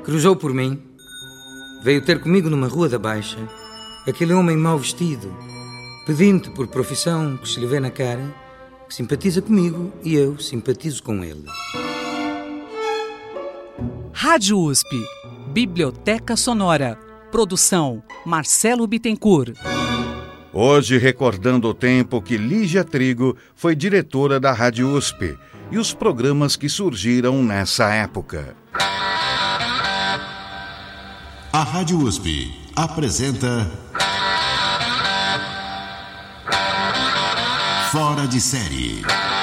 cruzou por mim. Veio ter comigo numa rua da Baixa aquele homem mal vestido, pedinte por profissão que se lhe vê na cara, que simpatiza comigo e eu simpatizo com ele. Rádio USP, Biblioteca Sonora. Produção Marcelo Bittencourt. Hoje recordando o tempo que Lígia Trigo foi diretora da Rádio USP e os programas que surgiram nessa época. A Rádio USP apresenta Fora de Série.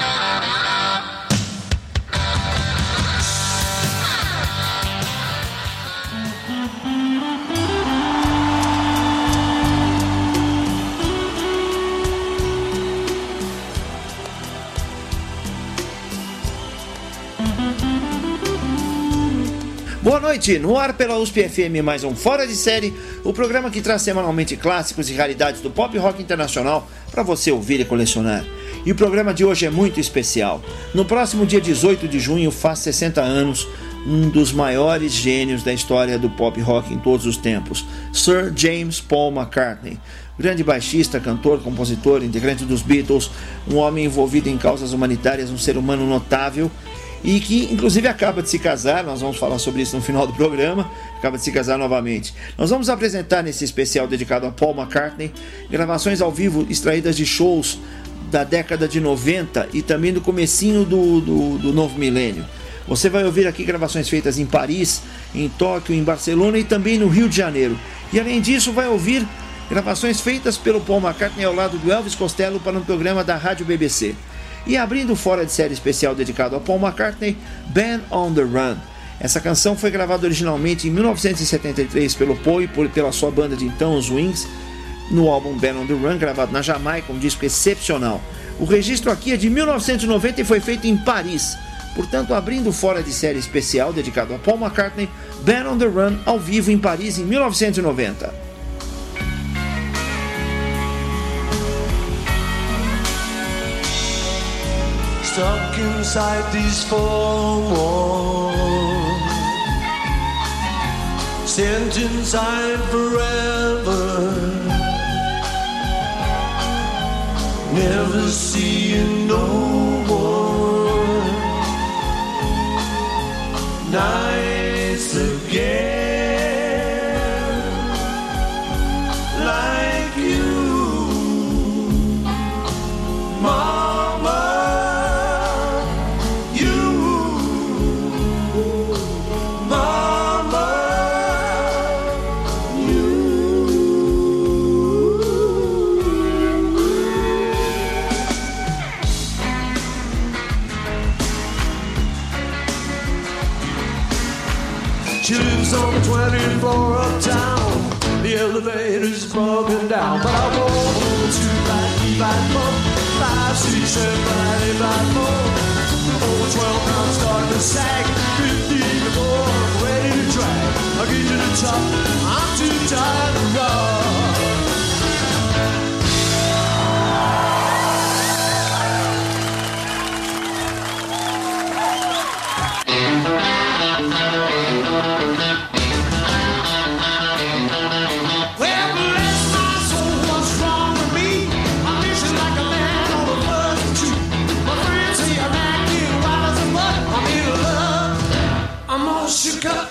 Boa noite, no ar pela USP FM, mais um Fora de Série, o programa que traz semanalmente clássicos e raridades do pop rock internacional para você ouvir e colecionar. E o programa de hoje é muito especial. No próximo dia 18 de junho faz 60 anos um dos maiores gênios da história do pop rock em todos os tempos, Sir James Paul McCartney. Grande baixista, cantor, compositor, integrante dos Beatles, um homem envolvido em causas humanitárias, um ser humano notável, e que inclusive acaba de se casar. Nós vamos falar sobre isso no final do programa. Acaba de se casar novamente. Nós vamos apresentar nesse especial dedicado a Paul McCartney gravações ao vivo extraídas de shows da década de 90 e também do comecinho do novo milênio. Você vai ouvir aqui gravações feitas em Paris, em Tóquio, em Barcelona e também no Rio de Janeiro. E além disso vai ouvir gravações feitas pelo Paul McCartney ao lado do Elvis Costello para um programa da Rádio BBC. E abrindo fora de série especial dedicado a Paul McCartney, Band on the Run. Essa canção foi gravada originalmente em 1973 pelo Paul e pela sua banda de então, os Wings, no álbum Band on the Run, gravado na Jamaica, um disco excepcional. O registro aqui é de 1990 e foi feito em Paris. Portanto, abrindo fora de série especial dedicado a Paul McCartney, Band on the Run, ao vivo em Paris em 1990. Stuck inside these four walls, sent inside forever, never seeing no one, nights again, like you, Mama. She lives on the 20th floor uptown. The elevator's broken down, but I won't 2-5-4 5-6-7-8-5-4. Over 12 pounds starting to sag. 15 before I'm ready to drag. I'll get to the top. I'm too tired to rock. Shook up.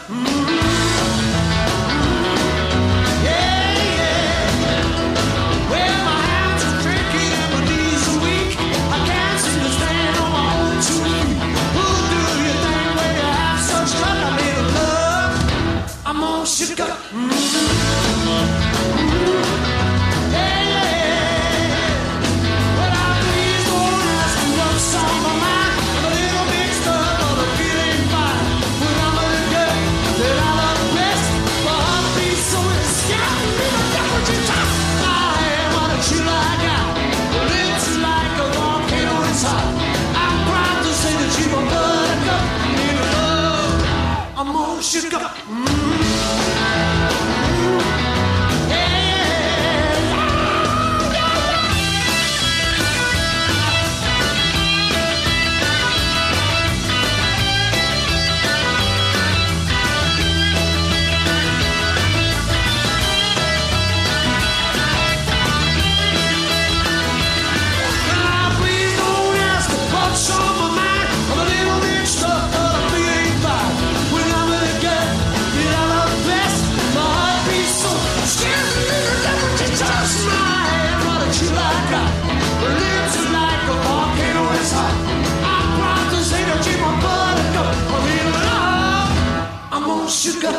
America.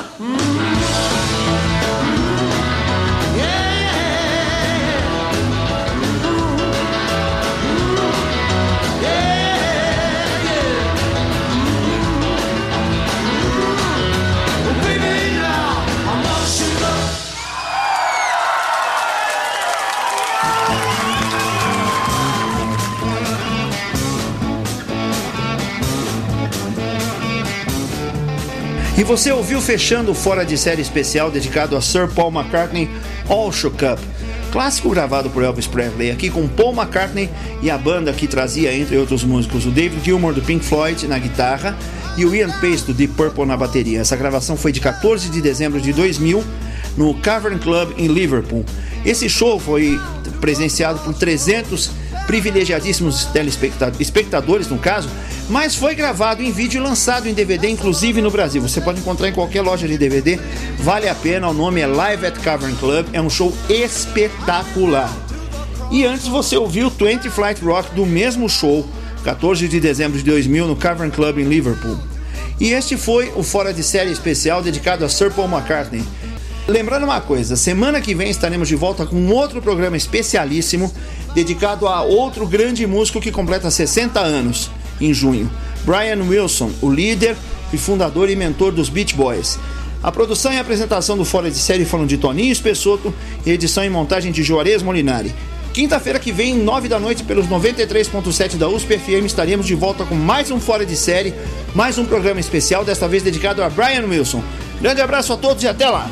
E você ouviu fechando o Fora de Série especial dedicado a Sir Paul McCartney, All Shook Up. Clássico gravado por Elvis Presley, aqui com Paul McCartney e a banda que trazia, entre outros músicos, o David Gilmour do Pink Floyd na guitarra e o Ian Pace do Deep Purple na bateria. Essa gravação foi de 14 de dezembro de 2000 no Cavern Club em Liverpool. Esse show foi presenciado por 300 privilegiadíssimos espectadores, no caso, mas foi gravado em vídeo e lançado em DVD, inclusive no Brasil. Você pode encontrar em qualquer loja de DVD, vale a pena, o nome é Live at Cavern Club, é um show espetacular. E antes você ouviu 20 Flight Rock do mesmo show, 14 de dezembro de 2000 no Cavern Club em Liverpool. E este foi o Fora de Série especial dedicado a Sir Paul McCartney. Lembrando uma coisa, semana que vem estaremos de volta com um outro programa especialíssimo dedicado a outro grande músico que completa 60 anos em junho, Brian Wilson, o líder e fundador e mentor dos Beach Boys. A produção e apresentação do Fora de Série foram de Toninho Espessoto e edição e montagem de Juarez Molinari. Quinta-feira que vem, 9 da noite, pelos 93.7 da USP FM, estaremos de volta com mais um Fora de Série, mais um programa especial, desta vez dedicado a Brian Wilson. Grande abraço a todos e até lá!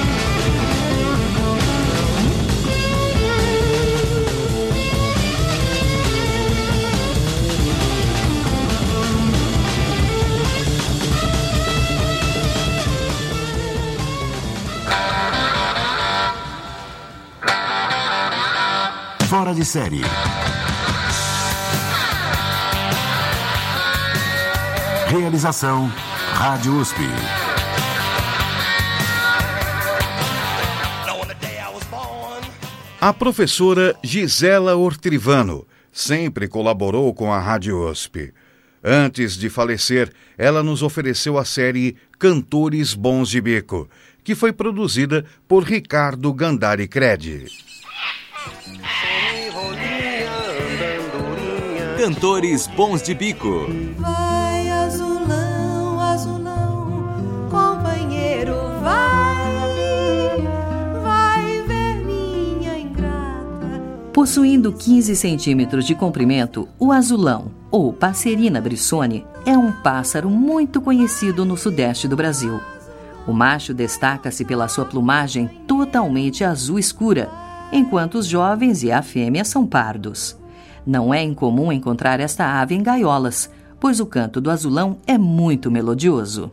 Fora de Série. Realização Rádio USP. A professora Gisela Ortrivano sempre colaborou com a Rádio USP. Antes de falecer, ela nos ofereceu a série Cantores Bons de Bico, que foi produzida por Ricardo Gandari Credi. Cantores Bons de Bico. Vai, azulão, azulão, companheiro, vai ver minha ingrata. Possuindo 15 centímetros de comprimento, o azulão, ou Passerina brissone, é um pássaro muito conhecido no sudeste do Brasil. O macho destaca-se pela sua plumagem totalmente azul escura, enquanto os jovens e a fêmea são pardos. Não é incomum encontrar esta ave em gaiolas, pois o canto do azulão é muito melodioso.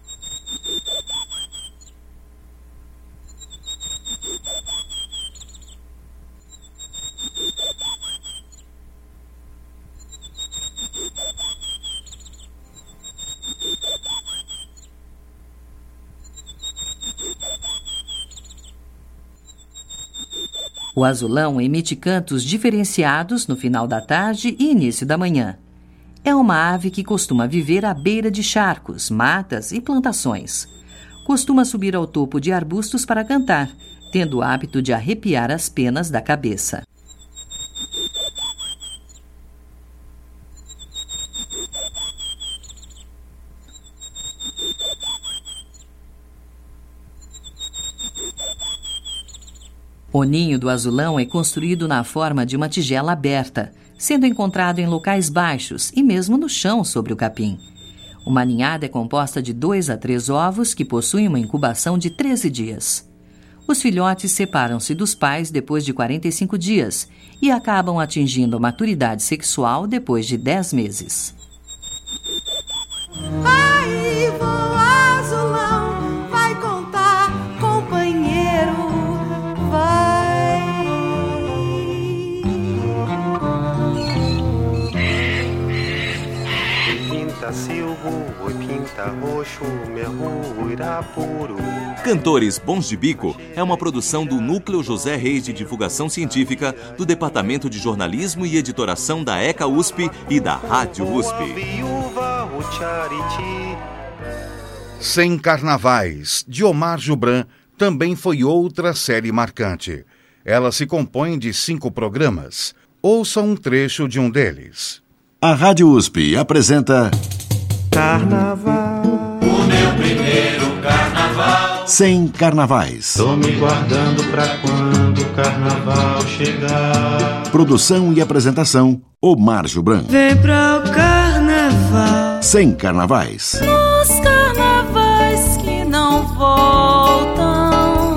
O azulão emite cantos diferenciados no final da tarde e início da manhã. É uma ave que costuma viver à beira de charcos, matas e plantações. Costuma subir ao topo de arbustos para cantar, tendo o hábito de arrepiar as penas da cabeça. O ninho do azulão é construído na forma de uma tigela aberta, sendo encontrado em locais baixos e mesmo no chão sobre o capim. Uma ninhada é composta de 2 a 3 ovos que possuem uma incubação de 13 dias. Os filhotes separam-se dos pais depois de 45 dias e acabam atingindo a maturidade sexual depois de 10 meses. Aí voa azulão, vai contar, companheiro, vai. Pinta silvo, oi pinta roxo, merro irapuru. Cantores Bons de Bico é uma produção do Núcleo José Reis de Divulgação Científica, do Departamento de Jornalismo e Editoração da ECA USP e da Rádio USP. Viúva, o chariti. Sem Carnavais, de Omar Jubran, também foi outra série marcante. Ela se compõe de 5 programas. Ouça um trecho de um deles. A Rádio USP apresenta Carnaval, o meu primeiro carnaval. Sem Carnavais. Tô me guardando pra quando o carnaval chegar. Produção e apresentação, Omar Jubran. Vem pra o carnaval. Sem Carnavais. Os carnavais que não voltam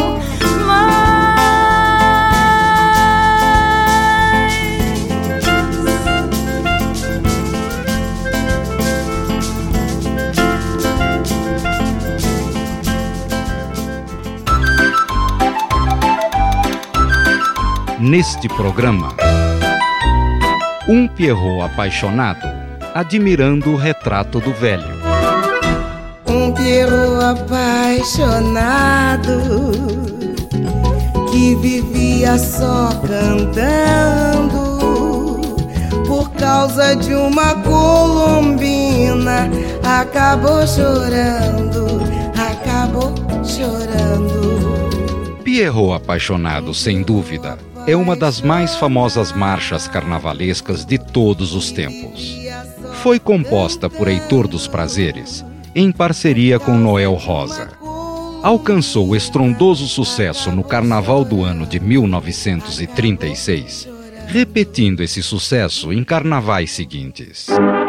Neste programa, um Pierrot apaixonado, admirando o retrato do velho. Um Pierrot apaixonado que vivia só cantando por causa de uma colombina. Acabou chorando, acabou chorando. Pierrot apaixonado, sem dúvida, é uma das mais famosas marchas carnavalescas de todos os tempos. Foi composta por Heitor dos Prazeres, em parceria com Noel Rosa. Alcançou estrondoso sucesso no Carnaval do ano de 1936, repetindo esse sucesso em carnavais seguintes.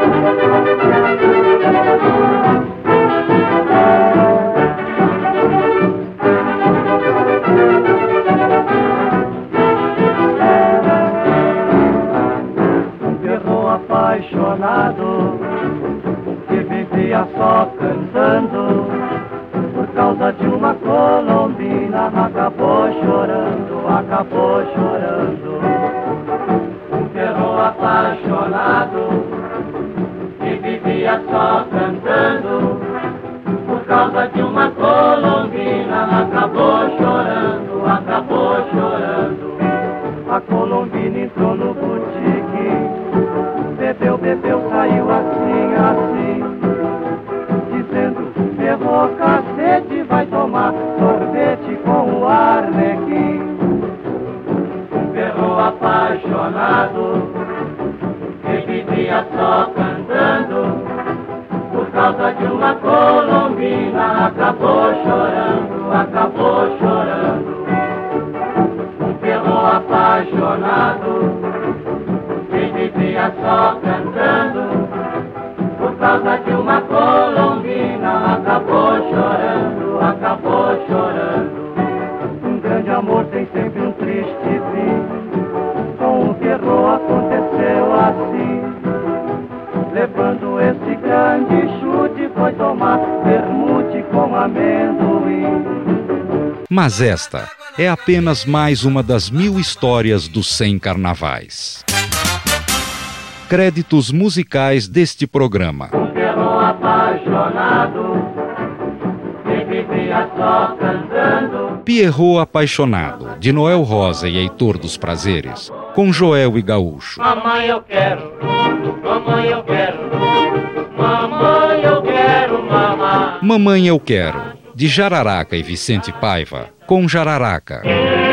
Apaixonado que vivia só cantando por causa de uma colombina, acabou chorando, acabou chorando. Um Pierrot apaixonado que vivia só cantando por causa de uma colombina, acabou chorando, acabou chorando. A colombina entrou no boutique, bebeu, bebeu, saiu assim, assim, dizendo: Pierrot, cacete, vai tomar sorvete com o Arlequim. Um Pierrot apaixonado que vivia só cantando por causa de uma colombina, acabou chorando, acabou chorando. Um Pierrot apaixonado vivia só cantando por causa de uma colombina, acabou chorando, acabou chorando. Um grande amor tem sempre um triste fim, com o Pierrot aconteceu assim. Levando esse grande chute, foi tomar vermute com amendoim. Mas esta é apenas mais uma das 1000 histórias dos 100 carnavais. Créditos musicais deste programa. Um Pierrot apaixonado que vivia só cantando. Pierrot apaixonado, de Noel Rosa e Heitor dos Prazeres, com Joel e Gaúcho. Mamãe eu quero, mamãe eu quero, mamãe eu quero, mamãe. Mamãe eu quero, de Jararaca e Vicente Paiva, com Jararaca.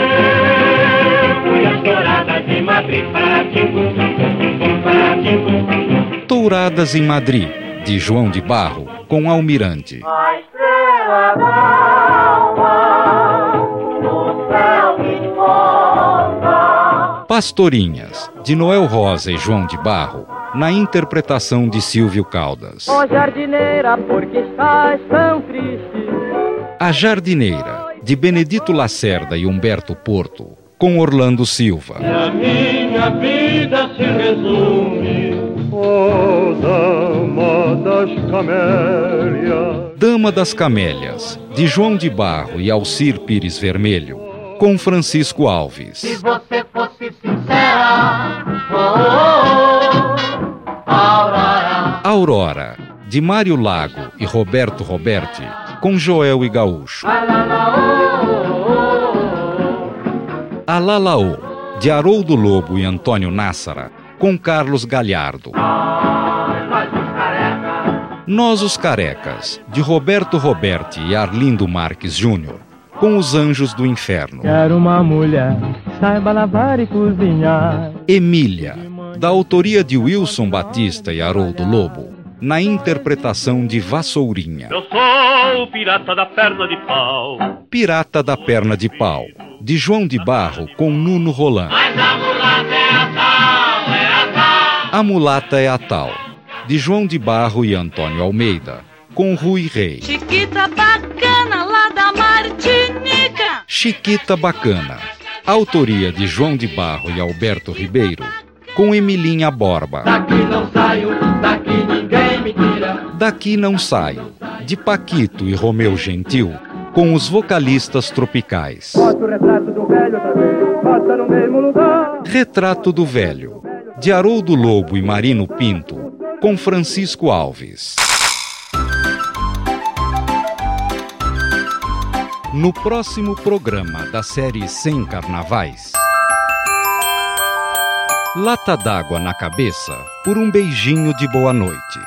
Touradas em Madrid, de João de Barro, com Almirante. A estrela d'alva no céu me conta. Pastorinhas, de Noel Rosa e João de Barro, na interpretação de Silvio Caldas. Ó jardineira, por que estás tão triste? A Jardineira, de Benedito Lacerda e Humberto Porto, com Orlando Silva. E a minha vida se resume, oh dama das camélias. Dama das Camélias, de João de Barro e Alcir Pires Vermelho, com Francisco Alves. Se você fosse sincera, oh, oh, oh, Aurora. Aurora, de Mário Lago e Roberto Roberti, com Joel e Gaúcho. Alalaô, de Haroldo Lobo e Antônio Nássara, com Carlos Galhardo. Nós os Carecas, de Roberto Roberti e Arlindo Marques Júnior, com Os Anjos do Inferno. Quero uma mulher, saiba lavar e cozinhar. Emília, da autoria de Wilson Batista e Haroldo Lobo, na interpretação de Vassourinha. Eu sou o pirata da perna de pau. Pirata da Perna de Pau, de João de Barro, com Nuno Roland. Mas a mulata é a tal, é a tal. A Mulata é a Tal, de João de Barro e Antônio Almeida, com Rui Rei. Chiquita bacana lá da Martinica. Chiquita Bacana, autoria de João de Barro e Alberto Ribeiro, com Emilinha Borba. Daqui não saio, daqui ninguém me tira. Daqui Não Saio, de Paquito e Romeu Gentil, com os vocalistas tropicais. Bota o retrato do velho outra vez, bota no mesmo lugar. Retrato do Velho, de Haroldo Lobo e Marino Pinto, com Francisco Alves. No próximo programa da série 100 Carnavais, Lata d'Água na Cabeça, por um beijinho de boa noite.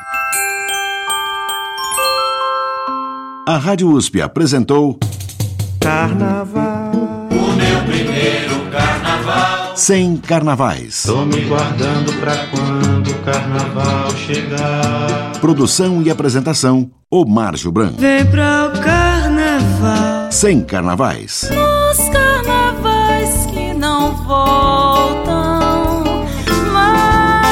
A Rádio USP apresentou Carnaval, O meu primeiro carnaval. 100 Carnavais. Tô me guardando pra quando o carnaval chegar. Produção e apresentação, Omar Jubran. Vem pra o carnaval. 100 Carnavais. Os carnavais que não voltam mais.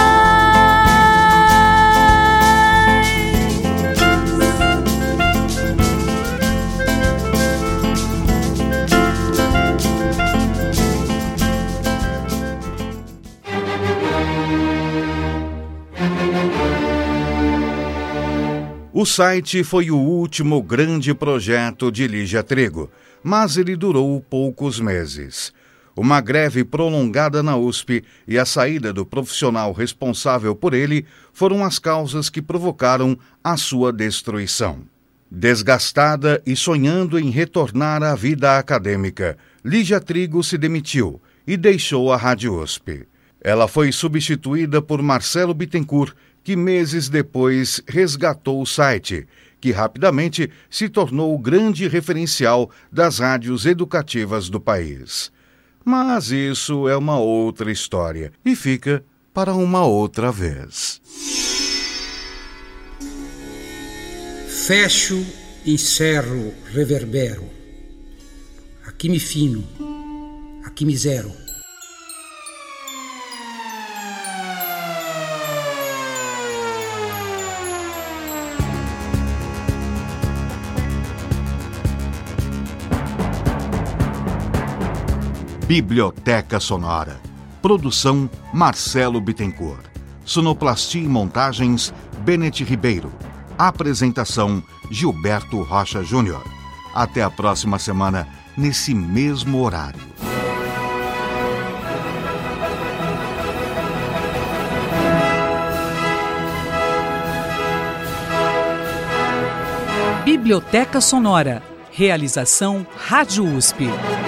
O site foi o último grande projeto de Lígia Trego, mas ele durou poucos meses. Uma greve prolongada na USP e a saída do profissional responsável por ele foram as causas que provocaram a sua destruição. Desgastada e sonhando em retornar à vida acadêmica, Lígia Trego se demitiu e deixou a Rádio USP. Ela foi substituída por Marcelo Bittencourt, que meses depois resgatou o site, que rapidamente se tornou o grande referencial das rádios educativas do país. Mas isso é uma outra história e fica para uma outra vez. Fecho, encerro, reverbero. Aqui me fino, aqui me zero. Biblioteca Sonora. Produção Marcelo Bittencourt. Sonoplastia e montagens Benete Ribeiro. Apresentação Gilberto Rocha Júnior. Até a próxima semana, nesse mesmo horário. Biblioteca Sonora. Realização Rádio USP.